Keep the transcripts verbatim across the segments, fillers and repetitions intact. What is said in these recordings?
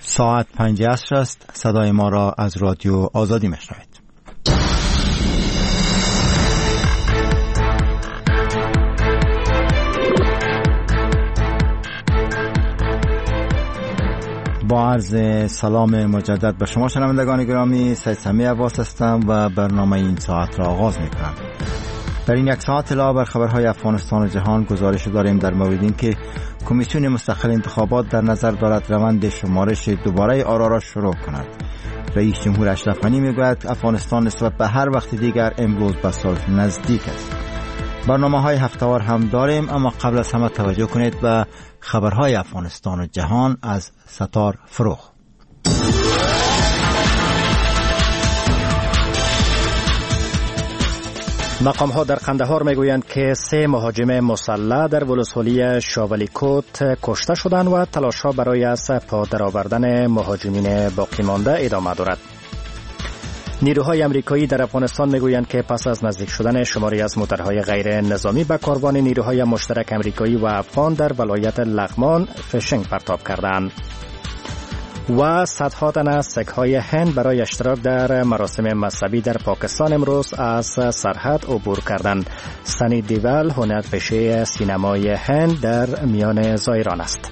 ساعت پنج عصر است. صدای ما را از رادیو آزادی میشنوید. با عرض سلام مجدد به شما شنوندگان گرامی، سید سمی عباس هستم و برنامه این ساعت را آغاز میکنم. در این یک ساعت علاوه بر خبرهای افغانستان و جهان گزارش داریم در مورد اینکه کمیسیون مستقل انتخابات در نظر دارد روند شمارش دوباره آرا را شروع کند. رئیس جمهور اشرف غنی میگوید افغانستان نسبت به هر وقت دیگر امروز به صلح نزدیک است. برنامه‌های هفته‌وار هم داریم، اما قبل از همه توجه کنید به خبرهای افغانستان و جهان از ستار فروغ. مقام‌ها در قندهار میگویند که سه مهاجم مسلح در ولسوالی شاولیکوت کشته شدند و تلاش‌ها برای از پا درآوردن مهاجمین باقی مانده ادامه دارد. نیروهای امریکایی در افغانستان میگویند که پس از نزدیک شدن شماری از موترهای غیر نظامی به کاروان نیروهای مشترک امریکایی و افغان در ولایت لغمان فشنگ پرتاب کردند. و صدها تن از سک‌های هند برای اشتراک در مراسم مذهبی در پاکستان امروز از سرحد عبور کردند. سنی دیول هنرپیشه سینمای هند در میان زائران است.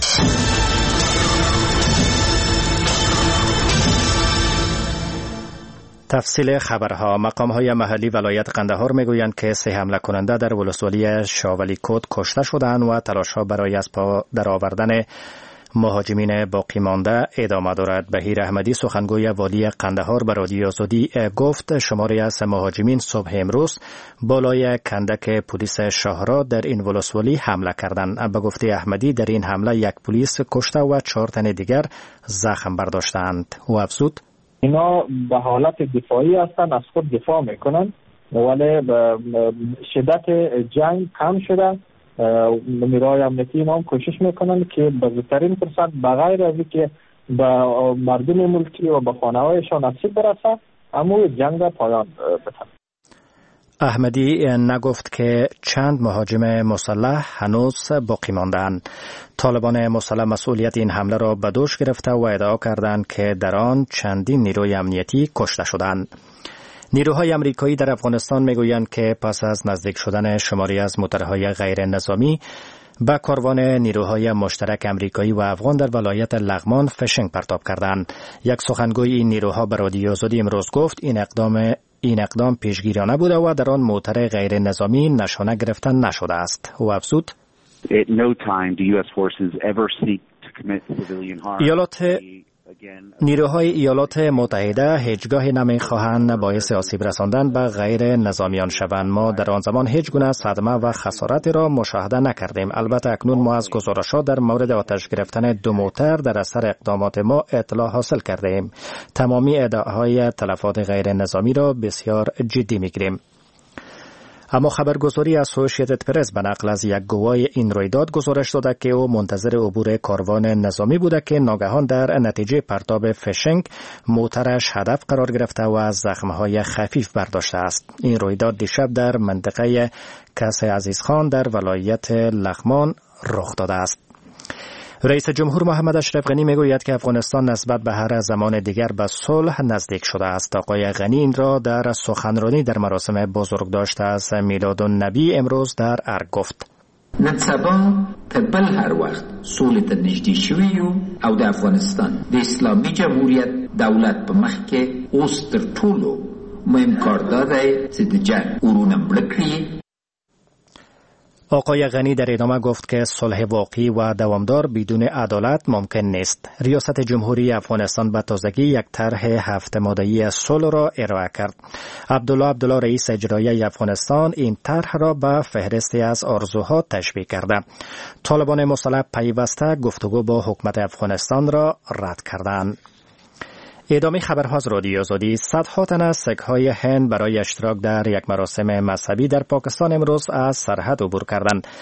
تفصیل خبرها. مقام‌های محلی ولایت قندهار میگویند که سه حمله کننده در ولسوالی شاولیکوت کشته شدند و تلاش‌ها برای از پا درآوردن مهاجمین باقی مانده ادامه دارد. بهیر احمدی سخنگوی والی قندهار به رادیو آزادی گفت شماری از مهاجمین صبح امروز بالای کندک پلیس شاهرا در این ولسوالی حمله کردند. به گفته احمدی در این حمله یک پلیس کشته و چهار تن دیگر زخم برداشتند. او افزود اینا به حالت دفاعی هستند، از خود دفاع میکنند، ولی شدت جنگ کم شده. نیروهای امنیتی ما هم کوشش میکنند که به زودترین فرصت بغیر از اینکه به مردم ملکی و به خانه‌هایشان آسیب برسد اما جنگ را پایان بدهند. احمدی نگفت که چند مهاجم مسلح هنوز باقی ماندند. طالبان مسلح مسئولیت این حمله را به دوش گرفته و ادعا کردند که در آن چندین نیروی امنیتی کشته شدند. نیروهای امریکایی در افغانستان میگویند که پس از نزدیک شدن شماری از موترهای غیر نظامی به کاروان نیروهای مشترک امریکایی و افغان در ولایت لغمان فشنگ پرتاب کردند. یک سخنگوی این نیروها به رادیو آزادی امروز گفت این اقدام این اقدام پیشگیرانه بوده و در آن موتر غیر نظامی نشانه گرفته نشده است. او افزود ایالات نیروهای ایالات متحده هیچگاه نمیخواهند باعث آسیب رساندن به غیر نظامیان شوند. ما در آن زمان هیچ گونه صدمه و خسارتی را مشاهده نکردیم. البته اکنون ما از گزارشات در مورد آتش گرفتن دو موتر در اثر اقدامات ما اطلاع حاصل کردیم. تمامی ادعاهای تلفات غیر نظامی را بسیار جدی میگیریم. اما خبرگزاری اسوسییتد پرس به نقل از یک گواه این رویداد گزارش داده که او منتظر عبور کاروان نظامی بوده که ناگهان در نتیجه پرتاب فشنگ موترش هدف قرار گرفته و زخمهای خفیف برداشته است. این رویداد دیشب در منطقه کس عزیزخان در ولایت لغمان رخ داده است. رئیس جمهور محمد اشرف غنی میگوید که افغانستان نسبت به هر زمان دیگر به صلح نزدیک شده است. آقای غنی این را در سخنرانی در مراسم بزرگداشت از میلادالنبی امروز در ارگ گفت. نن سبا تبل هر وقت صلح ته نږدې شوی او د افغانستان د اسلامي جمهوریت دولت په مخ کې اوس تر ټولو مهم کار دا دی چې د جنگ اورونه مړه کړي. آقای غنی در ادامه گفت که صلح واقعی و دوامدار بدون عدالت ممکن نیست. ریاست جمهوری افغانستان به تازگی یک طرح هفت ماده‌ای صلح را ارائه کرد. عبدالله عبدالله رئیس اجرایی افغانستان این طرح را به فهرستی از آرزوها تشبیه کرده. طالبان مسلح پیوسته گفتگو با حکومت افغانستان را رد کردند. ادامه خبرها از رادیو آزادی. صدها تن از سک‌های هند برای اشتراک در یک مراسم مذهبی در پاکستان امروز از سرحد عبور کردند.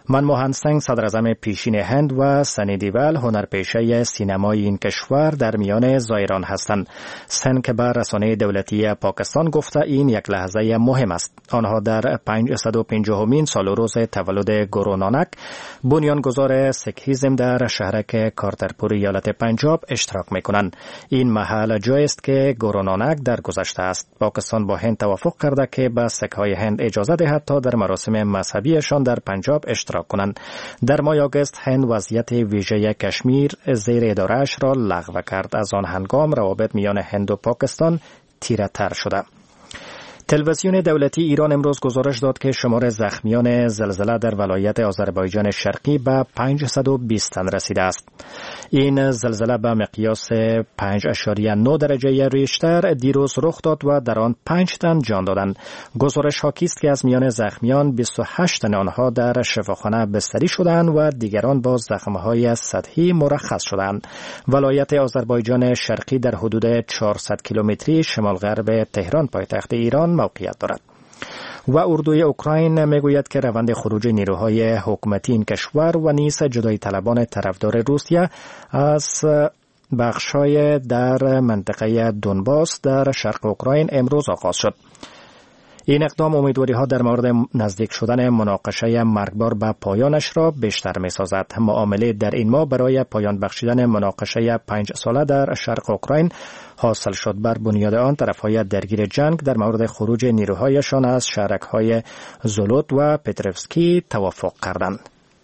منموهن سنگ صدر اعظم پیشین هند و سنی دیول هنرپیشه سینمایی این کشور در میان زایران هستند. سن که بر رسانه دولتی پاکستان گفته این یک لحظه مهم است. آنها در پانصد و پنجاهمین سال روز تولد گورو نانک بنیانگذار سیکهیزم در شهرک کارترپور ایالت پنجاب اشتراک میکنند. این محل جایی است که گورو نانک در گذشته است. پاکستان با هند توافق کرده که به سیک‌های هند اجازه دهد تا در مراسم مذهبیشان در پنجاب اشتراک کنند. در ماه آگوست هند وضعیت ویژه کشمیر زیر اداره‌اش را لغو کرد. از آن هنگام روابط میان هند و پاکستان تیره تر شده. تلویزیون دولتی ایران امروز گزارش داد که شمار زخمیان زلزله در ولایت آذربایجان شرقی به پانصد و بیست تن رسیده است. این زلزله به مقیاس پنج اشاریه نه درجه ریشتر دیروز رخ داد و در آن پنج تن جان دادند. گزارش حاکی است که از میان زخمیان بیست و هشت تن آنها در شفاخانه بستری شدند و دیگران با زخم‌های سطحی مرخص شدند. ولایت آذربایجان شرقی در حدود چهارصد کیلومتری شمال غرب تهران پایتخت ایران موقعیت دارد. و اردوی اوکراین میگوید که روند خروج نیروهای حکومتی این کشور و نیز جدایی طلبان طرفدار روسیه از بخش‌های در منطقه دونباس در شرق اوکراین امروز آغاز شد. این اقدام امیدواری‌ها در مورد نزدیک شدن مناقشه مرگبار به پایانش را بیشتر می‌سازد. معامله در این ماه برای پایان بخشیدن مناقشه پنج ساله در شرق اوکراین حاصل شد. بر بنیاد آن طرف‌های درگیر جنگ در مورد خروج نیروهایشان از شهرک‌های زولوت و پتروفسکی توافق کردند.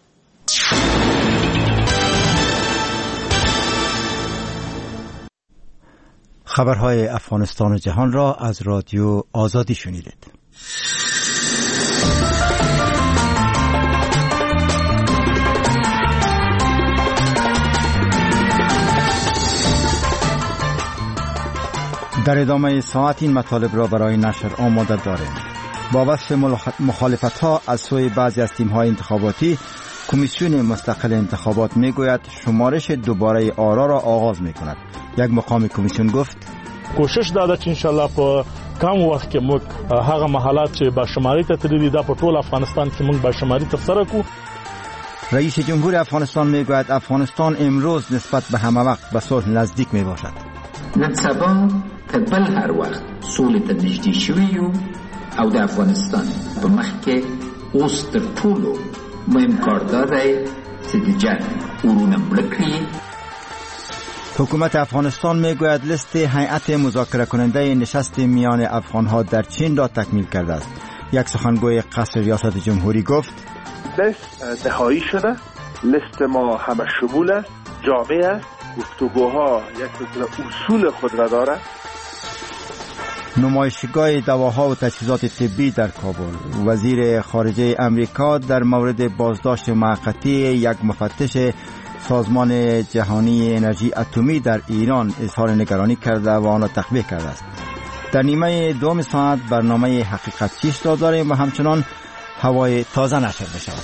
خبرهای افغانستان و جهان را از رادیو آزادی شنیدید. در ادامه ساعت این مطالب را برای نشر آماده داریم. با وصف مخالفت‌ها از سوی بعضی از تیم‌های انتخاباتی، کمیسیون مستقل انتخابات میگوید شمارش دوباره آرا را آغاز میکند. یک مقام کمیسیون گفت کوشش داده چې انشالله په کم وخت کې موږ هغه محلات چې با شماري ته تللي ده په ټول افغانستان کې موږ با شماري ترسره کړو. رئیس جمهور افغانستان میگوید افغانستان امروز نسبت به همه وقت به صلح نزدیک میباشد. نن سبا که بل هر وخت سولې ته نږدې شوي یو او د افغانستان په مخ کې اوس تر ټولو مهم کار دا دی چې د جنګ اورونه مړه کړي. حکومت افغانستان میگوید لیست هیئت مذاکره کننده نشست میان افغانها در چین را تکمیل کرده است. یک سخنگوی قصر ریاست جمهوری گفت لیست نهایی شده، لیست ما همه شمول است، جامع است، گفتگوها یک اصول خود را دارد. نمایشگاه دواها و تجهیزات طبی در کابل. وزیر خارجه امریکا در مورد بازداشت موقتی یک مفتش سازمان جهانی انرژی اتمی در ایران اظهار نگرانی کرده و آن را تقویه کرده است. در نیمه دوم ساعت برنامه حقیقت چیست را داریم و همچنان هوای تازه نشر می شود.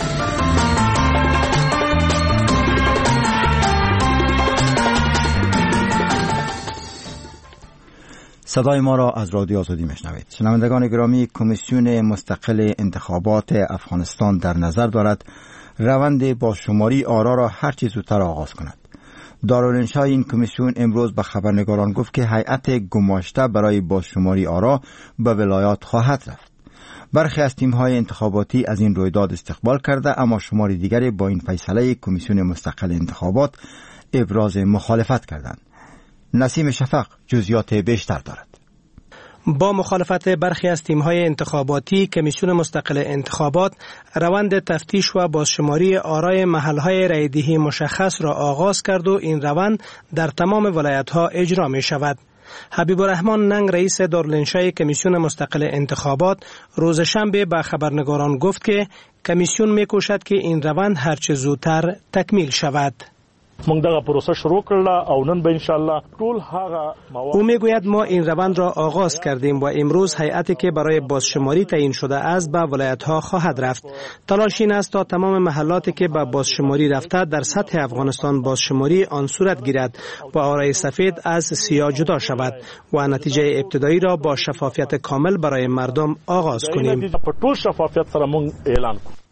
صدای ما را از رادیو آزادی میشنوید. شنوندگان گرامی، کمیسیون مستقل انتخابات افغانستان در نظر دارد روند بازشماری آرا را هر چه زودتر آغاز کند. دارالانشای این کمیسیون امروز به خبرنگاران گفت که هیئت گماشته برای بازشماری آرا به ولایات خواهد رفت. برخی از تیم‌های انتخاباتی از این رویداد استقبال کرده، اما شماری دیگری با این فیصله کمیسیون مستقل انتخابات ابراز مخالفت کردند. نسیم شفق جزئیات بیشتر دارد. با مخالفت برخی از تیم‌های انتخاباتی، کمیسیون مستقل انتخابات روند تفتیش و بازشماری آرای محل‌های رایدهی مشخص را آغاز کرد و این روند در تمام ولایت‌ها اجرا می‌شود. حبیب الرحمن ننگ رئیس دارالانشای کمیسیون مستقل انتخابات روز شنبه به خبرنگاران گفت که کمیسیون می‌کوشد که این روند هرچه زودتر تکمیل شود. موږ دغه پروسه شروع کړل او نن به ان شاء الله ټول هغه مواد. او میگوید ما این روند را آغاز کردیم و امروز هیئتی که برای بازشماری تعیین شده است به ولایت‌ها خواهد رفت. تلاش این است تا تمام محلاتی که به بازشماری رفته در سطح افغانستان بازشماری آن صورت گیرد و آرای سفید از سیاه جدا شود و نتیجه ابتدایی را با شفافیت کامل برای مردم آغاز کنیم. په ټول شفافیت سره موږ اعلان کوو.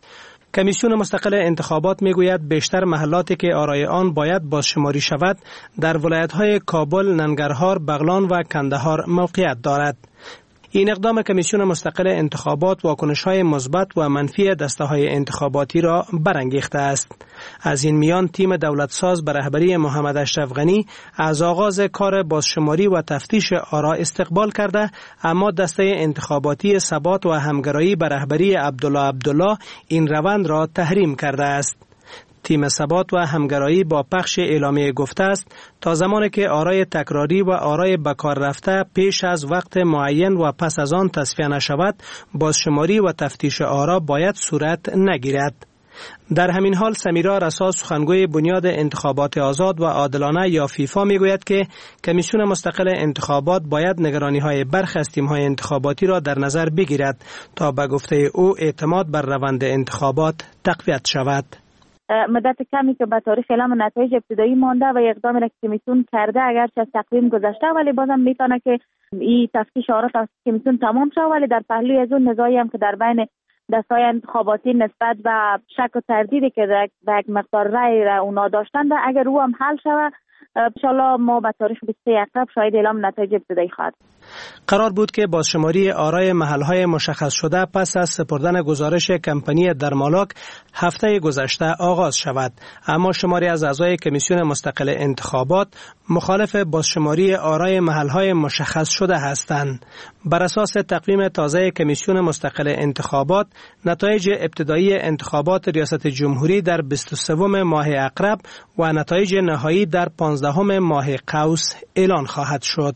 کمیسیون مستقل انتخابات میگوید بیشتر محلاتی که آرای آن باید بازشماری شود در ولایت‌های کابل، ننگرهار، بغلان و کندهار موقعیت دارد. این اقدام کمیسیون مستقل انتخابات واکنش‌های مثبت و منفی دسته‌های انتخاباتی را برانگیخته است. از این میان تیم دولتساز به رهبری محمد اشرف غنی از آغاز کار بازشماری و تفتیش آرا استقبال کرده، اما دسته انتخاباتی ثبات و همگرایی به رهبری عبدالله عبدالله این روند را تحریم کرده است. تیم ثبات و همگرایی با پخش اعلامیه گفته است تا زمانی که آرای تکراری و آرای بکار رفته پیش از وقت معین و پس از آن تصفیه نشود، بازشماری و تفتیش آرا باید صورت نگیرد. در همین حال سمیرا رسا، سخنگوی بنیاد انتخابات آزاد و عادلانه یا فیفا میگوید که کمیسیون مستقل انتخابات باید نگرانی‌های برخی از تیم‌های انتخاباتی را در نظر بگیرد تا به گفته او اعتماد بر روند انتخابات تقویت شود. مدت کمی که به تاریخ اعلام نتایج ابتدایی مانده و اقدام را کمیسیون کرده اگرچه از تقویم گذشته، ولی بازم میتونه که این تفتیش آرا توسط کمیسیون تمام شود، ولی در پهلوی از اون نزاعی هم که در بین دسته‌های انتخاباتی نسبت به شک و تردیدی که در یک مقدار رأی را اونا داشتند، اگر او هم حل شود ان شاءالله ما به تاریخ بیست و سوم اکتبر شاید اعلام نتایج ابتدایی خواهد. قرار بود که بازشماری آرای محلهای مشخص شده پس از سپردن گزارش کمپانی درمالاک هفته گذشته آغاز شود، اما شماری از اعضای کمیسیون مستقل انتخابات مخالف بازشماری آرای محلهای مشخص شده هستند. بر اساس تقویم تازه کمیسیون مستقل انتخابات، نتایج ابتدایی انتخابات ریاست جمهوری در بیست و سوم ماه عقرب و نتایج نهایی در پانزدهم ماه قوس اعلان خواهد شد.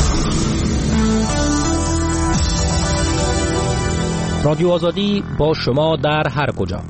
رادیو آزادی با شما در هر کجا.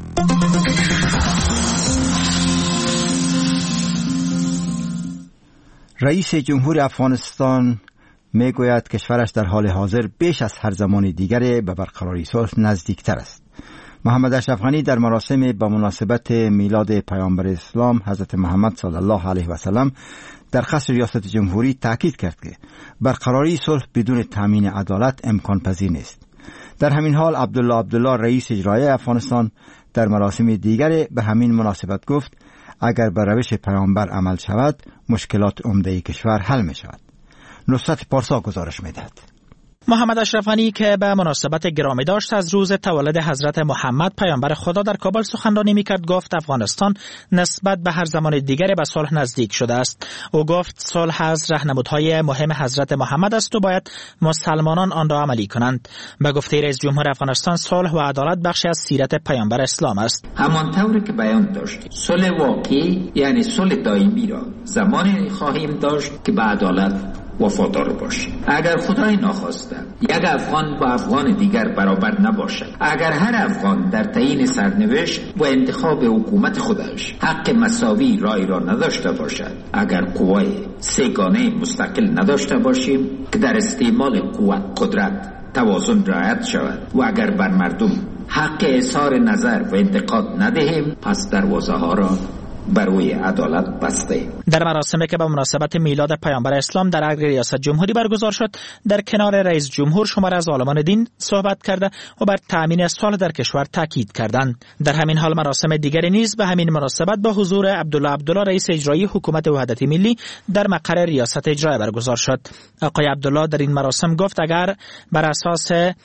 رئیس جمهور افغانستان میگوید کشورش در حال حاضر بیش از هر زمان دیگر به برقراری صلح نزدیکتر است. محمد اشرف غنی در مراسم با مناسبت میلاد پیامبر اسلام حضرت محمد صلی الله علیه و سلم در قصر ریاست جمهوری تاکید کرد که برقراری صلح بدون تامین عدالت امکان پذیر نیست. در همین حال عبدالله عبدالله رئیس اجرایی افغانستان در مراسم دیگر به همین مناسبت گفت اگر بر روش پیامبر عمل شود مشکلات عمده کشور حل می شود. نصرت پارسا گزارش می دهد. محمد اشرف غنی که به مناسبت گرامی داشت از روز تولد حضرت محمد پیامبر خدا در کابل سخنرانی میکرد، گفت افغانستان نسبت به هر زمان دیگری به صلح نزدیک شده است. او گفت صلح از راهنمودهای مهم حضرت محمد است و باید مسلمانان آن را عملی کنند. به گفته رئیس جمهور افغانستان صلح و عدالت بخشی از سیرت پیامبر اسلام است. همانطوری که بیان داشت صلح واقعی یعنی صلح دائمی را زمانی خواهیم داشت که به عدالت وفادار باشیم. اگر خدای ناخواسته یک افغان با افغان دیگر برابر نباشد، اگر هر افغان در تعیین سرنوشت و انتخاب حکومت خودش حق مساوی رای را نداشته باشد، اگر قوای سه‌گانه مستقل نداشته باشیم که در استعمال قوت قدرت توازن رعایت شود و اگر بر مردم حق اظهار نظر و انتقاد ندهیم، پس دروازه ها را برای عدالت بسته. در مراسمی که به مناسبت میلاد پیامبر اسلام در اگری ریاست جمهوری برگزار شد، در کنار رئیس جمهور شمار از عالمان دین صحبت کرده و بر تأمین صلح در کشور تاکید کردند. در همین حال مراسم دیگری نیز به همین مناسبت با حضور عبدالله عبدالله رئیس اجرایی حکومت وحدت ملی در مقر ریاست اجرایی برگزار شد. آقای عبدالله در این مراسم گفت اگر بر اساس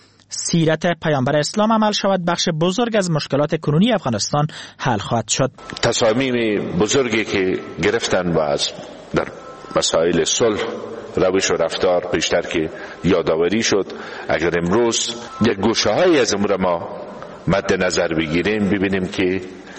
سیرت پیامبر اسلام عمل شود، بخش بزرگ از مشکلات کنونی افغانستان حل خواهد شد. تصامیم بزرگی که گرفتن و از در مسائل صلح روش و رفتار پیشتر که یادآوری شد، اگر امروز یک گوشه‌های از امور ما مد نظر بگیریم، ببینیم که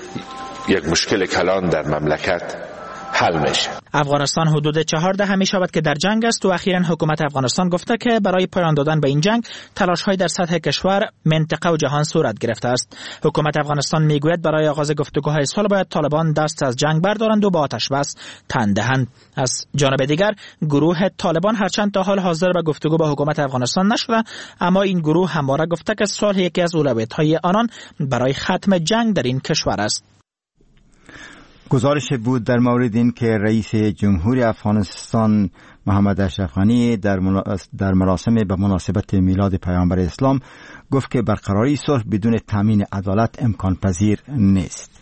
یک مشکل کلان در مملکت حل میشه. افغانستان حدود چهارده می شود که در جنگ است و اخیراً حکومت افغانستان گفته که برای پایان دادن به این جنگ تلاش‌های در سطح کشور، منطقه و جهان صورت گرفته است. حکومت افغانستان میگوید برای آغاز گفتگوهای صلح باید طالبان دست از جنگ بردارند و با آتش بس تن دهند. از جانب دیگر گروه طالبان هرچند تا حال حاضر به گفتگو با حکومت افغانستان نشده، اما این گروه همواره گفته که صلح یکی از اولویت‌های آنان برای ختم جنگ در این کشور است. گزارش بود در مورد این که رئیس جمهوری افغانستان محمد اشرف غنی در در مراسم به مناسبت میلاد پیامبر اسلام گفت که برقراری صلح بدون تامین عدالت امکان پذیر نیست.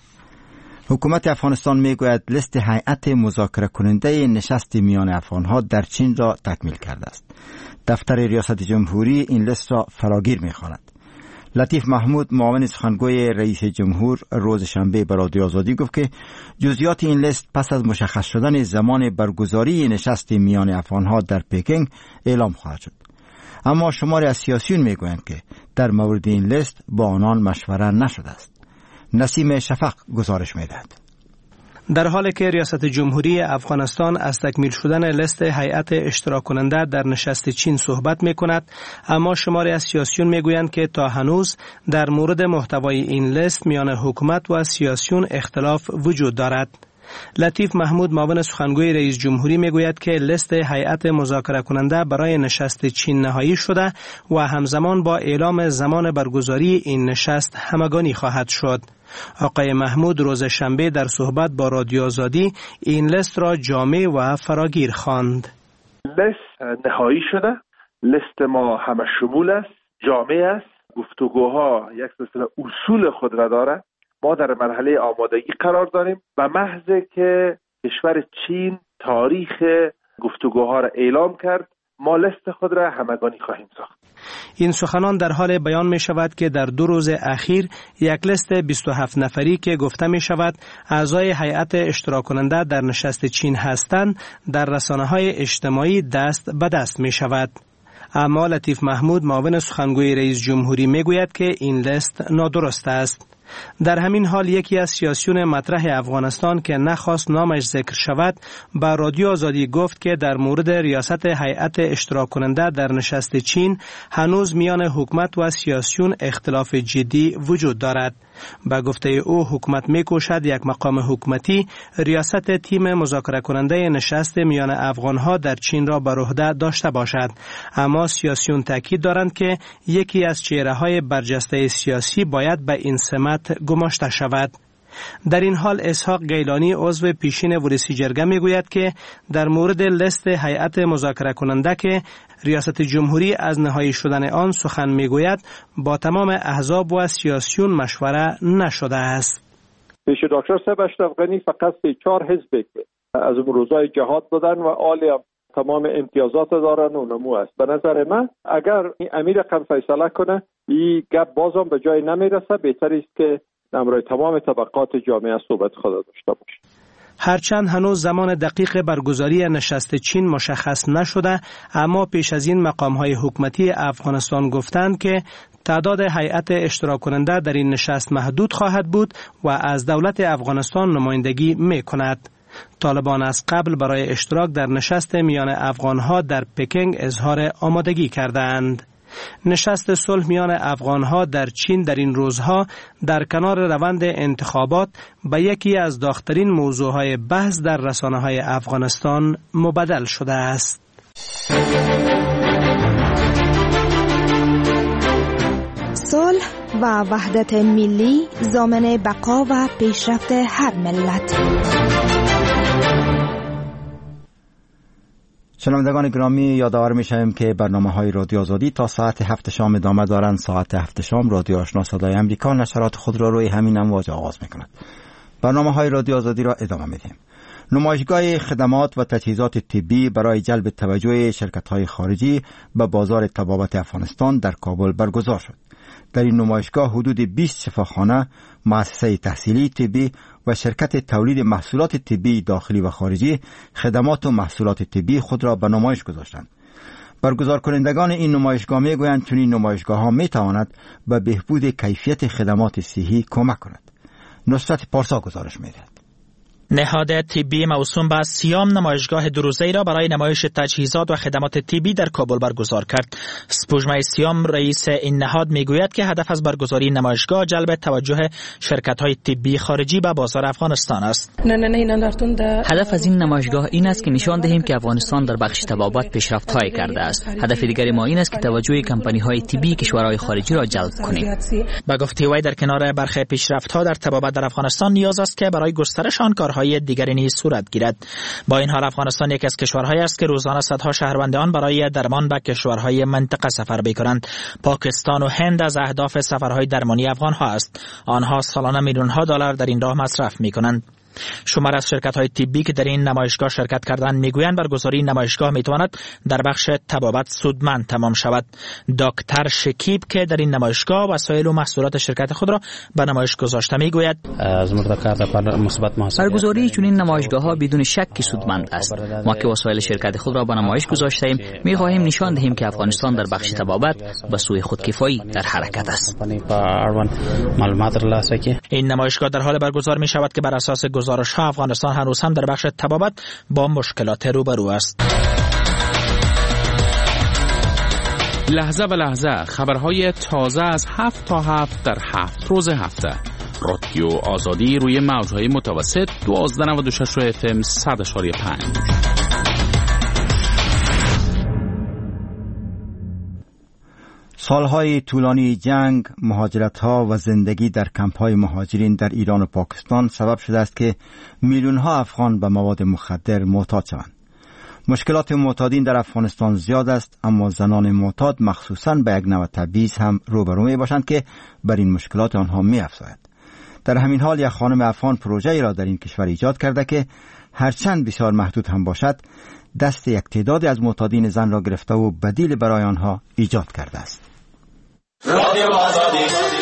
حکومت افغانستان میگوید لیست هیئت مذاکره کننده نشست میان افغانها در چین را تکمیل کرده است. دفتر ریاست جمهوری این لیست را فراگیر میخواند. لطیف محمود معاون سخنگوی رئیس جمهور روز شنبه به رادیو آزادی گفت که جزئیات این لیست پس از مشخص شدن زمان برگزاری نشست میان افغانها در پکینگ اعلام خواهد شد. اما شماری از سیاسیون میگویند که در مورد این لیست با آنان مشوره نشده است. نسیم شفق گزارش میدهد. در حالی که ریاست جمهوری افغانستان از تکمیل شدن لیست هیئت اشتراک کننده در نشست چین صحبت می کند، اما شماری از سیاسیون می گویند که تا هنوز در مورد محتوای این لیست میان حکومت و سیاسیون اختلاف وجود دارد. لطیف محمود معاون سخنگوی رئیس جمهوری می گوید که لیست هیئت مذاکره کننده برای نشست چین نهایی شده و همزمان با اعلام زمان برگزاری این نشست همگانی خواهد شد. آقای محمود روز شنبه در صحبت با رادیو آزادی این لیست را جامع و فراگیر خواند. لیست نهایی شده، لیست ما همه شمول است، جامع است، گفتگوها یک سلسله اصول خود را دارد. ما در مرحله آمادگی قرار داریم و محض که کشور چین تاریخ گفتگوها را اعلام کرد، ما لیست خود را همگانی خواهیم ساخت. این سخنان در حال بیان می شود که در دو روز اخیر یک لیست بیست و هفت نفری که گفته می شود اعضای هیئت اشتراک کننده در نشست چین هستند در رسانه‌های اجتماعی دست به دست می شود. اما لطیف محمود معاون سخنگوی رئیس جمهوری می گوید که این لیست نادرست است. در همین حال یکی از سیاسیون مطرح افغانستان که نخواست نامش ذکر شود با رادیو آزادی گفت که در مورد ریاست هیئت اشتراک کننده در نشست چین هنوز میان حکومت و سیاسیون اختلاف جدی وجود دارد. با گفته او حکومت میکوشد یک مقام حکومتی ریاست تیم مذاکره کننده نشست میان افغانها در چین را بر عهده داشته باشد، اما سیاسیون تاکید دارند که یکی از چهره‌های برجسته سیاسی باید به این سمت گماشته شود. در این حال اسحاق گیلانی عضو پیشین ورسی جرگه میگوید که در مورد لیست هیئت مذاکره کننده که ریاست جمهوری از نهایی شدن آن سخن میگوید با تمام احزاب و سیاسیون مشوره نشده است. پیش دکتر صاحب اشرف غنی فقط سه چهار حزب که از روزای جهاد بودن و عالی تمام امتیازات دارن و نمو است. به نظر من اگر امیر قم فیصله کنه این گپ بازم به جای نمیرسه، بهتر است که امروی تمام طبقات جامعه صحبت خود داشته باشه. هرچند هنوز زمان دقیق برگزاری نشست چین مشخص نشده، اما پیش از این مقام‌های حکومتی افغانستان گفتند که تعداد هیئت اشتراک کننده در این نشست محدود خواهد بود و از دولت افغانستان نمایندگی می‌کند. طالبان از قبل برای اشتراک در نشست میان افغانها در پکینگ اظهار آمادگی کردند. نشست صلح میان افغانها در چین در این روزها در کنار روند انتخابات به یکی از داغ‌ترین موضوعهای بحث در رسانه‌های افغانستان مبدل شده است. صلح و وحدت ملی ضامن بقا و پیشرفت هر ملت. شنوندگان گرامی، یادآور می‌شویم که برنامه‌های رادیو آزادی تا ساعت هفت شام ادامه دارند. ساعت هفت شام رادیو آشنا صدای امریکا نشرات خود را روی همین امواج آغاز می‌کند. برنامه‌های رادیو آزادی را ادامه می‌دهیم. نمایشگاه خدمات و تجهیزات طبی برای جلب توجه شرکت‌های خارجی به بازار طبابت افغانستان در کابل برگزار شد. در این نمایشگاه حدود بیست شفاخانه، مؤسسه تحصیلی طبی و شرکت تولید محصولات طبی داخلی و خارجی خدمات و محصولات طبی خود را به نمایش گذاشتند. برگزار کنندگان این نمایشگاه میگویند چنین نمایشگاه‌ها میتواند به بهبود کیفیت خدمات صحی کمک کند. نصرت پارسا گزارش میدهد. نهاد طبی موسوم به سیام نمایشگاه دو روزه‌ای را برای نمایش تجهیزات و خدمات طبی در کابل برگزار کرد. سپوږمۍ سیام رئیس این نهاد میگوید که هدف از برگزاری نمایشگاه جلب توجه شرکت‌های طبی خارجی به بازار افغانستان است. هدف از این نمایشگاه این است که نشان دهیم که افغانستان در بخش طبابت پیشرفت‌هایی کرده است. هدف دیگر ما این است که توجه کمپانی‌های طبی کشورهای خارجی را جلب کنیم. با گفته وی در کنار برخی پیشرفت‌ها در طبابت در افغانستان نیاز است که برای گسترش آن کار کشورهای دیگری نیز صورت گیرد. با این حال افغانستان یک از کشورهایی است که روزانه صدها شهروند آن برای درمان به کشورهای منطقه سفر می‌کنند. پاکستان و هند از اهداف سفرهای درمانی افغان‌ها است. آنها سالانه میلیون‌ها دلار در این راه مصرف می‌کنند. شمار از شرکت‌های طبی که در این نمایشگاه شرکت کردند میگویند برگزاری این نمایشگاه میتواند در بخش طبابت سودمند تمام شود. دکتر شکیب که در این نمایشگاه وسایل و محصولات شرکت خود را به نمایش گذاشته میگوید برگزاری چنین نمایشگاه‌ها بدون شک سودمند است. ما که وسایل شرکت خود را به نمایش گذاشتیم می‌خواهیم نشان دهیم که افغانستان در بخش طبابت به سوی خودکفایی در حرکت است. این نمایشگاه در حال برگزار می‌شود که بر اساس گزارش ها افغانستان هنوز هم در بخش طبابت با مشکلات روبرو است. لحظه به لحظه خبرهای تازه از هفت تا هفت در هفت روز هفته. رادیو آزادی روی موجهای متوسط دوازده نود و شش اف ام صد اشاری پنج. سالهای طولانی جنگ، مهاجرت‌ها و زندگی در کمپ‌های مهاجرین در ایران و پاکستان سبب شده است که میلیون‌ها افغان به مواد مخدر معتاد شوند. مشکلات معتادین در افغانستان زیاد است، اما زنان معتاد مخصوصاً به یک نوع تبعیض هم روبرو می‌باشند که بر این مشکلات آنها می‌افزاید. در همین حال یک خانم افغان پروژه‌ای را در این کشور ایجاد کرده که هرچند بسیار محدود هم باشد، دست یک تعدادی از معتادین زن را گرفته و بدیل برای آنها ایجاد کرده است. رادیو آزادی.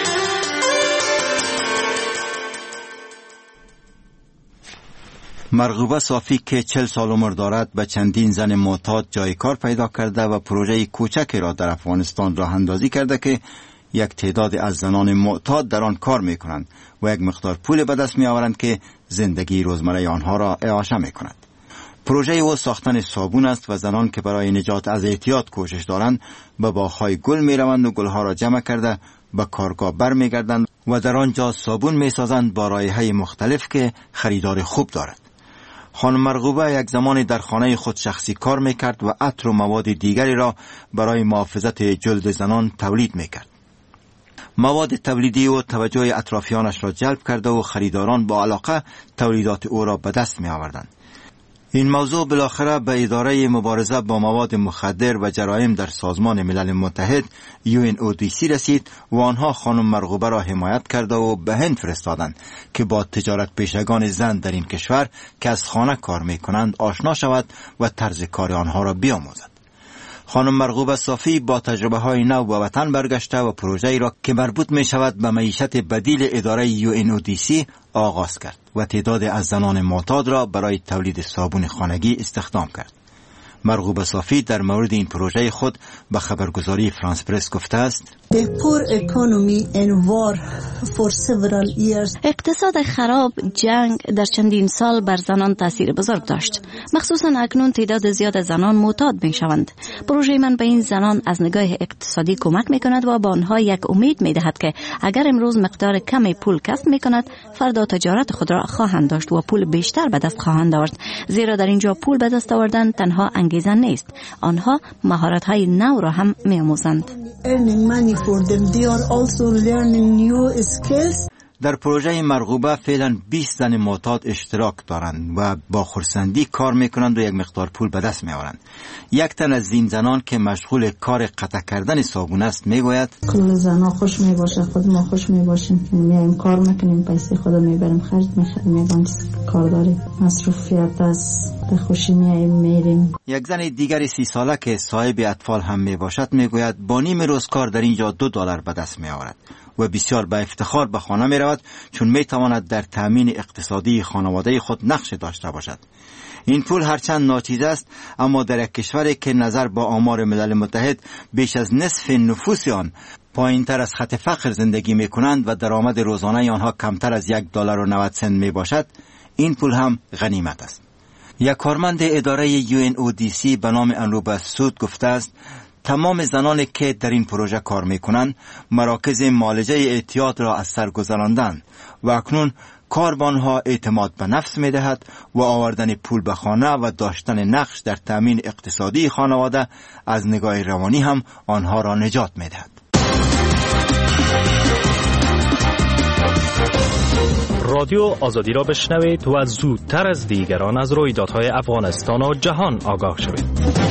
مرغوبه صافی که چل سال عمر دارد به چندین زن معتاد جای کار پیدا کرده و پروژه کوچکی را در افغانستان راه اندازی کرده که یک تعداد از زنان معتاد در آن کار می کنند و یک مقدار پول به دست می آورند که زندگی روزمره آنها را اعاشه می کند. پروژه او ساختن صابون است و زنان که برای نجات از اعتیاد کوشش دارند به باغ‌های گل می روند و گلها را جمع کرده به کارگاه بر می گردند و در آنجا صابون می سازند با رایحه مختلف که خریدار خوب دارد. خانم مرغوبه یک زمانی در خانه خود شخصی کار می کرد و عطر و مواد دیگری را برای محافظت جلد زنان تولید می کرد. مواد تولیدی و توجه اطرافیانش را جلب کرده و خریداران با علاقه تولیدات او را به دست می آوردند. این موضوع بالاخره به اداره مبارزه با مواد مخدر و جرایم در سازمان ملل متحد یو ان او دی سی رسید و آنها خانم مرغوبه را حمایت کرده و به هند فرستادند که با تجارت پیشگان زن در این کشور که از خانه کار می کنند آشنا شود و طرز کار آنها را بیاموزد. خانم مرغوبه صافی با تجربه های نو به وطن برگشته و پروژه‌ای را که مربوط می شود به معیشت بدیل اداره یو ان او دی سی آغاز کرد و تعداد از زنان معتاد را برای تولید صابون خانگی استخدام کرد. مرغوبه صافی در مورد این پروژه خود به خبرگزاری فرانس پرس گفته است: اقتصاد خراب، جنگ در چندین سال بر زنان تاثیر بزرگ داشت. مخصوصا اکنون تعداد زیاد زنان معتاد می شوند. پروژه من به این زنان از نگاه اقتصادی کمک می کند و به آنها یک امید می دهد که اگر امروز مقدار کمی پول کسب می کند، فردا تجارت خود را خواهند داشت و پول بیشتر به دست خواهند آورد. زیرا در اینجا پول به دست آوردن تنها انگیزه نیست، آنها مهارت های نو را هم می آموزند. در پروژه مرغوبه فعلا بیست زن معتاد اشتراک دارند و با خرسندی کار میکنند و یک مقدار پول به دست میآورند. یک تن از این زنان که مشغول کار قطع کردن صابون است میگوید: کل زنا خوش میباشه، خود ما خوش میباشیم که میایم کار میکنیم، پیسه خود میبریم خرج میخریم، میگن کار داریم، مصروفیت است، به خوشی میایم میریم. یک زن دیگر سی ساله که صاحب اطفال هم میباشد میگوید با نیم روز کار در اینجا دو دلار به دست میآورد و بسیار با افتخار به خانه می رود چون می تواند در تامین اقتصادی خانواده خود نقش داشته باشد. این پول هرچند ناچیز است، اما در یک کشوری که نظر با آمار ملل متحد بیش از نصف نفوس آن پایین تر از خط فقر زندگی می کنند و درآمد روزانه آنها کمتر از یک دلار و نود سنت می باشد، این پول هم غنیمت است. یک کارمند اداره یو ان او دی سی به نام انروبا سود گفته است: تمام زنانی که در این پروژه کار میکنند مراکز معالجه اعتیاد را از سر گذراندند و اکنون کار به آنها اعتماد به نفس میدهد و آوردن پول به خانه و داشتن نقش در تامین اقتصادی خانواده از نگاه روانی هم آنها را نجات میدهد. رادیو آزادی را بشنوید و زودتر از دیگران از رویدادهای افغانستان و جهان آگاه شوید.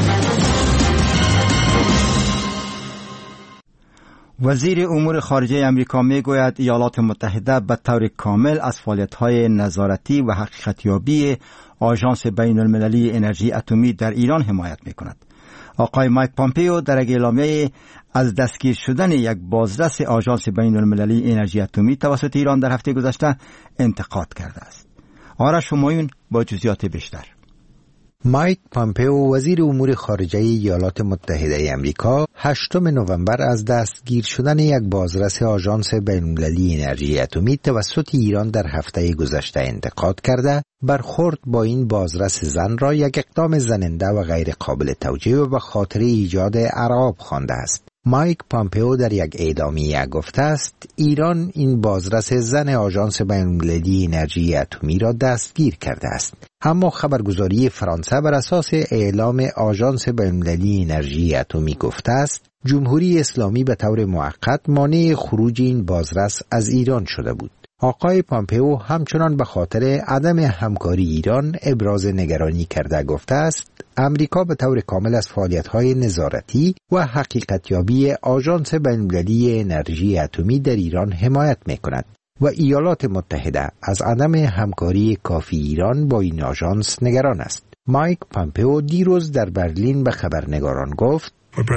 وزیر امور خارجه امریکا میگوید ایالات متحده به طور کامل از فعالیت‌های نظارتی و حقیقتیابی آژانس بین المللی انرژی اتمی در ایران حمایت می‌کند. آقای مایک پامپیو در اعلامیه از دستگیر شدن یک بازرس آژانس بین المللی انرژی اتمی توسط ایران در هفته گذشته انتقاد کرده است. آرش همایون با جزئیات بیشتر. مایک پامپیو وزیر امور خارجه ایالات متحده آمریکا هشتم نوامبر از دستگیر شدن یک بازرس آژانس بین‌المللی انرژی اتمی توسط ایران در هفته گذشته انتقاد کرده، برخورد با این بازرس زن را یک اقدام زننده و غیر قابل توجیه و به خاطر ایجاد ارعاب خوانده است. مایک پامپیو در یک اعلامیه گفته است ایران این بازرس زن آژانس بین‌المللی انرژی اتمی را دستگیر کرده است. اما خبرگزاری فرانسه بر اساس اعلام آژانس بین‌المللی انرژی اتمی گفته است جمهوری اسلامی به طور موقت مانع خروج این بازرس از ایران شده بود. آقای پامپیو همچنان به خاطر عدم همکاری ایران ابراز نگرانی کرده گفته است امریکا به طور کامل از فعالیت‌های نظارتی و حقیقتیابی آژانس بین‌المللی انرژی اتمی در ایران حمایت می‌کند و ایالات متحده از عدم همکاری کافی ایران با این آژانس نگران است. مایک پامپیو دیروز در برلین به خبرنگاران گفت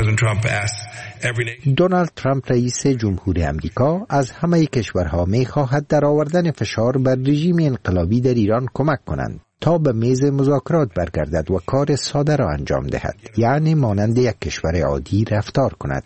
دونالد ترامپ رئیس جمهور امریکا از همه کشورها می‌خواهد در آوردن فشار بر رژیم انقلابی در ایران کمک کنند تا به میز مذاکرات برگردد و کار ساده را انجام دهد، یعنی مانند یک کشور عادی رفتار کند.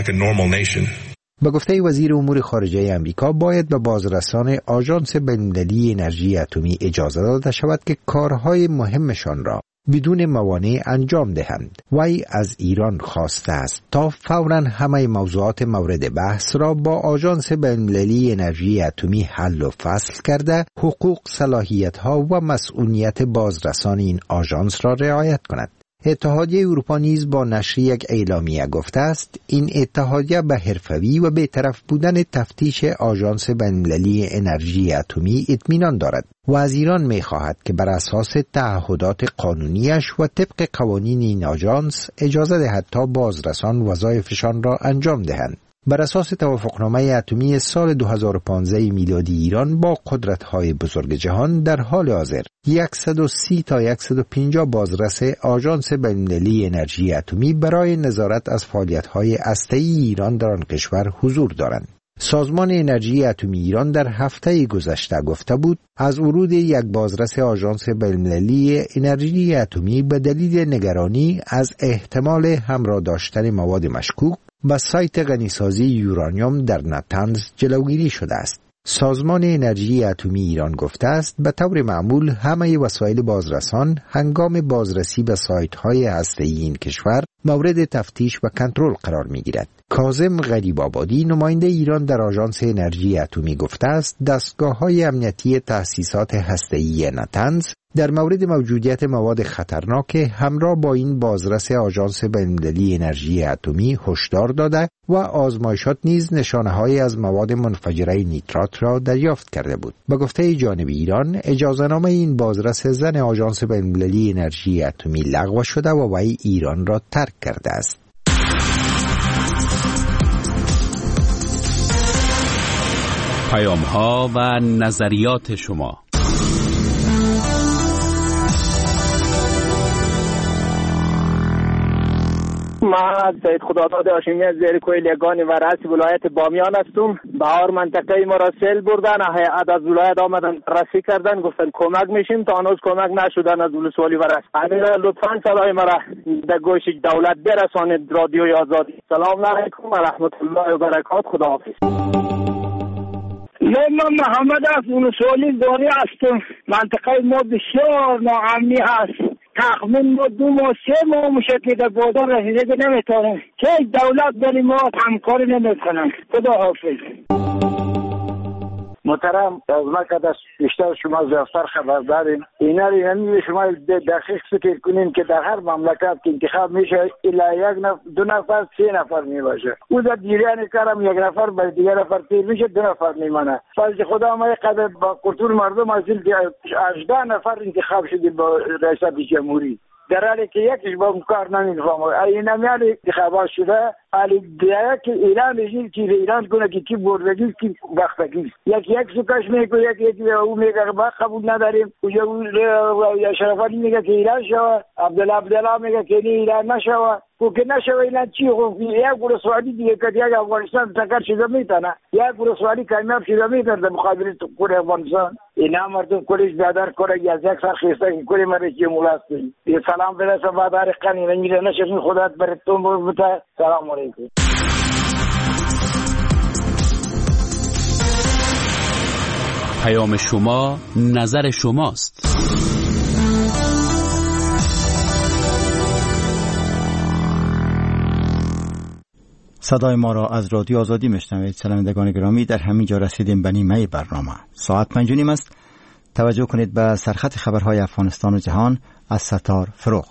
به گفته وزیر امور خارجه امریکا باید به بازرسان آژانس بین‌المللی انرژی اتمی اجازه داده شود که کارهای مهمشان را بدون موانع انجام دهند. وی از ایران خواسته است تا فوراً همه موضوعات مورد بحث را با آژانس بین‌المللی انرژی اتمی حل و فصل کرده، حقوق، صلاحیت‌ها و مسئولیت بازرسان این آژانس را رعایت کند. اتحادیه اروپا نیز با نشر یک اعلامیه گفته است این اتحادیه به حرفه‌ای و بی‌طرف بودن تفتیش آژانس بین‌المللی انرژی اتمی اطمینان دارد و از ایران می‌خواهد که بر اساس تعهدات قانونیش و طبق قوانین این آژانس اجازه دهد تا بازرسان وظایفشان را انجام دهند. بر اساس توافقنامه اتمی سال دو هزار و پانزده میلادی ایران با قدرت‌های بزرگ جهان در حال حاضر صد و سی تا صد و پنجاه بازرس آژانس بین‌المللی انرژی اتمی برای نظارت از فعالیت‌های هسته‌ای ایران در آن کشور حضور دارند. سازمان انرژی اتمی ایران در هفته گذشته گفته بود از ورود یک بازرس آژانس بین‌المللی انرژی اتمی به دلیل نگرانی از احتمال همراه داشتن مواد مشکوک به سایت غنیسازی یورانیوم در نتنز جلوگیری شده است. سازمان انرژی اتمی ایران گفته است به طور معمول همه وسایل بازرسان هنگام بازرسی به سایت‌های هسته‌ای این کشور مورد تفتیش و کنترل قرار می‌گیرد. کاظم غریب‌آبادی نماینده ایران در آژانس انرژی اتمی گفته است دستگاه‌های امنیتی تأسیسات هسته‌ای نتنز در مورد موجودیت مواد خطرناک همراه با این بازرس آژانس بین‌المللی انرژی اتمی هشدار داده و آزمایشات نیز نشانه‌هایی از مواد منفجره نیترات را دریافت کرده بود. به گفته جانب ایران اجازه‌نامه این بازرس زن آژانس بین‌المللی انرژی اتمی لغو شده و وی ایران را ترک کرده است. پیام‌ها و نظریات شما. ما سید خداداد هاشمی از زیر کوه لگانی و رأس ولایت بامیان هستم. بهار منطقه ما را سیل بردن، هیئت از ولایت آمدن رسی کردن، گفتن کمک میشیم، تا هنوز کمک نشدن از ولسوالی و رس. امیر لطفاً صدای ما را در گوش دولت برسانید. رادیوی آزادی. سلام علیکم و رحمت الله و برکات. خداحافظ. من محمد از ولسوالی داری هستم. منطقه ما بسیار ناامنی است. تقریبا ما دو ماه سه ماه میشه که در بادار رسیدگی نمیتونیم که دولت برای ما همکاری نمیکنن. خدا حافظ. محترم از ما که دست بیشتر شما زیادتر خبر دارین، اینا رو یعنی شما دقیق فکر کنین که در هر مملکت که انتخاب میشه الا یک نفر دو نفر سه نفر میباشه. او در دیریان کارم یک نفر بر دیگر نفر تیر میشه دو نفر میمانه. فضل خدا ما قدر با قطور مردم از این که هجده نفر انتخاب شدی با ریاست جمهوری، در حالی که یکیش با کار نمیفهمه. اینا میاد انتخابات شده علی دیگه که ایران میگه که ایران کنه که کی بردگی کی وقتگی یک یک سوکش میگه یک یک او میگه با قبول نداریم و یا شرفانی میگه که ایران شوه، عبدالله عبدالله میگه که ایران نشوه و که نشوه. اینا چی خب یک گروه سوالی دیگه که یک افغانستان تکر شده میتونه، یک گروه سوالی کامیاب شده میتونه در مقابل کره افغانستان. اینا مردم کلیش بیادر کنه یا یک سر خیسته که کلی مرد چی مولاست کنی. یه سلام برسه بادار قنی نمیره نشد خودت برتون بوده. سلام علیکم. پیام شما نظر شماست. صدای ما را از رادیو آزادی میشنوید. شنوندگان گرامی، در همین جا رسیدیم به نیمه برنامه. ساعت پنج و نیم است. توجه کنید به سرخط خبرهای افغانستان و جهان از ستار فروغ.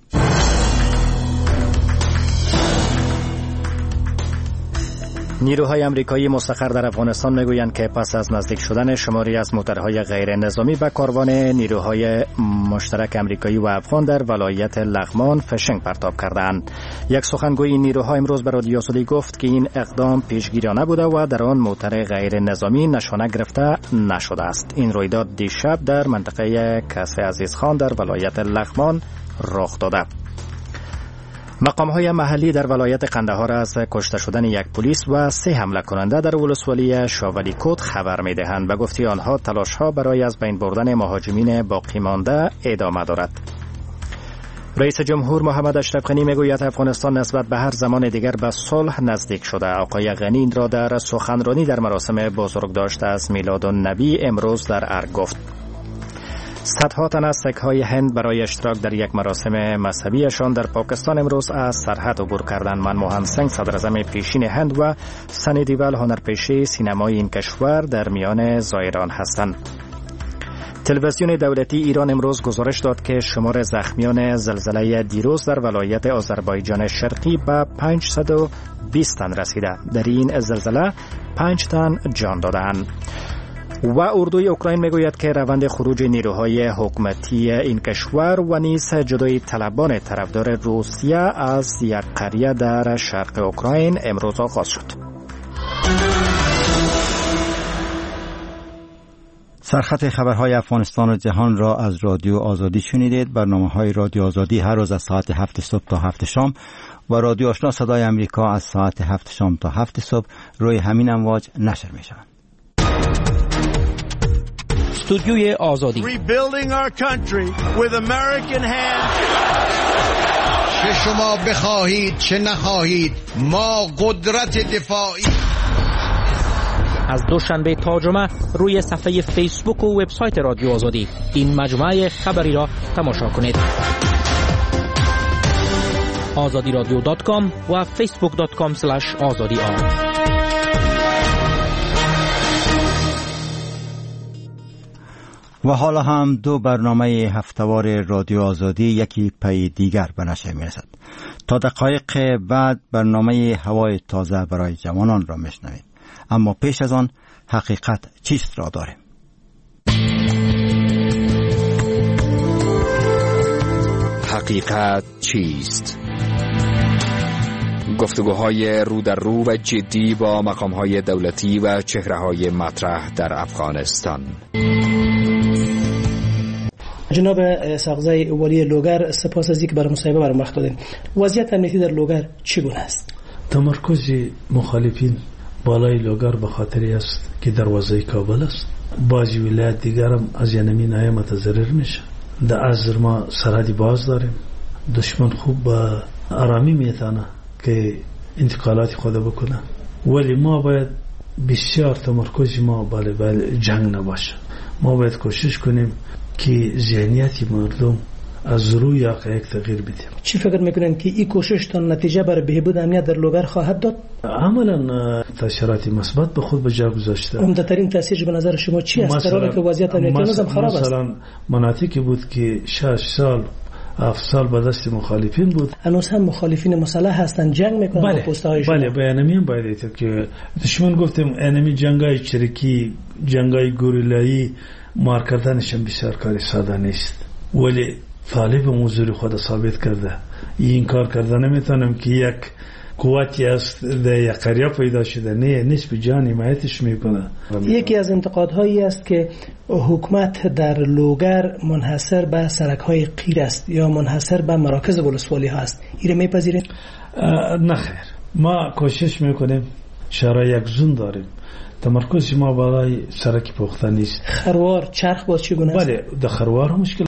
نیروهای آمریکایی مستقر در افغانستان میگویند که پس از نزدیک شدن شماری از موتورهای غیر نظامی به کاروان نیروهای مشترک آمریکایی و افغان در ولایت لغمان فشنگ پرتاب کردند. یک سخنگوی نیروها امروز به رادیو آزادی گفت که این اقدام پیشگیرانه بوده و در آن موتور غیر نظامی نشانه گرفته نشده است. این رویداد دیشب در منطقه کسف عزیز خان در ولایت لغمان رخ داده. مقام‌های محلی در ولایت قندهار از کشته شدن یک پلیس و سه حمله کننده در ولسوالی شاولی کود خبر می‌دهند. به گفته آنها تلاش‌ها برای از بین بردن مهاجمین باقی مانده ادامه دارد. رئیس جمهور محمد اشرف غنی میگوید افغانستان نسبت به هر زمان دیگر به صلح نزدیک شده. آقای غنی این را در سخنرانی در مراسم بزرگداشت از میلادالنبی امروز در ارگ گفت. صدها تن از سک‌های هند برای اشتراک در یک مراسم مذهبیشان در پاکستان امروز از سرحد عبور کردند. منموهن سنگ صدراعظم پیشین هند و سنی دیول هنرپیشه سینمای این کشور در میان زائران هستند. تلویزیون دولتی ایران امروز گزارش داد که شمار زخمیان زلزله دیروز در ولایت آذربایجان شرقی به پانصد و بیست تن رسیده. در این زلزله پنج تن جان دادند. و اردوی اوکراین میگوید که روند خروج نیروهای حکومتی این کشور و نیز جدای طلبان طرفدار روسیه از یک قریه در شرق اوکراین امروز آغاز شد. سرخط خبرهای افغانستان و جهان را از رادیو آزادی شنیدید. برنامه‌های رادیو آزادی هر روز از ساعت هفت صبح تا هفت شام و رادیو آشنا صدای امریکا از ساعت هفت شام تا هفت صبح روی همین امواج نشر می‌شوند. استودیوی آزادی Rebuilding our country with American hands. چه شما بخواهید چه نخواهید ما قدرت دفاعی. از دوشنبه تا جمعه روی صفحه فیسبوک و وبسایت رادیو آزادی این مجموعه خبری را تماشا کنید. آزادی رادیو دات کام و فیسبوک دات کام اسلش آزادی آر. و حالا هم دو برنامه هفتهوار رادیو آزادی یکی پی دیگر به نشر می‌رسد. تا دقایق بعد برنامه هوای تازه برای جوانان را میشنوید. اما پیش از آن حقیقت چیست را داریم. حقیقت چیست؟ گفتگوهای رو در رو و جدی با مقام‌های دولتی و چهره‌های مطرح در افغانستان. جناب ساغزای والی لوگر، سپاس از اینکه برای مصاحبه برام وقت دادین. وضعیت امنیتی در لوگر چگونه است؟ تمرکز مخالفین بالای لوگر به خاطری است که دروازه کابل است. بعضی ولایت دیگر هم از ینمین متضرر میشه. در ازر ما سرحدی باز داریم. دشمن خوب با آرامی میتونه که انتقالات خود بکنه، ولی ما باید بسیار تمرکز ما بالای جنگ نباشه. ما باید کوشش کنیم که ذهنیت مردم از روی یک تغییر بدیم. چی فکر میکنن که این کوشش تا نتیجه برای بهبود امنیت در لوگر خواهد داد؟ عملا تاثیرات مثبت به خود به جا گذاشته. عمده‌ترین تاثیرش به نظر شما چی است؟ در حالی که وضعیت امنیتی نظام خراب است. مثلا مناطقی بود که شش سال هفت سال به دست مخالفین بود. هنوز هم مخالفین مسلح هستن، جنگ میکنن با پست‌های شما. بله بیانیه باید ایت که دشمن گفتیم انمی جنگای چریکی، جنگای گوریلایی مار کردنش بسیار کاری ساده نیست، ولی طالب موضوع خود ثابت کرده. این کار کرده نمیتونم که یک قوتی است در یک قریه پیدا شده، نه نسبی جان حمایتش میکنه. یکی از انتقادهایی است که حکومت در لوگر منحصر به سرک‌های قیر است یا منحصر به مراکز ولسوالی ها است. این میپذیرید؟ نه خیر، ما کوشش میکنیم شهرهای یک زون داریم، تمرکز ما بالای سرک پخته نیست. خروار چرخ باز چگونه است؟ بله در خروار مشکل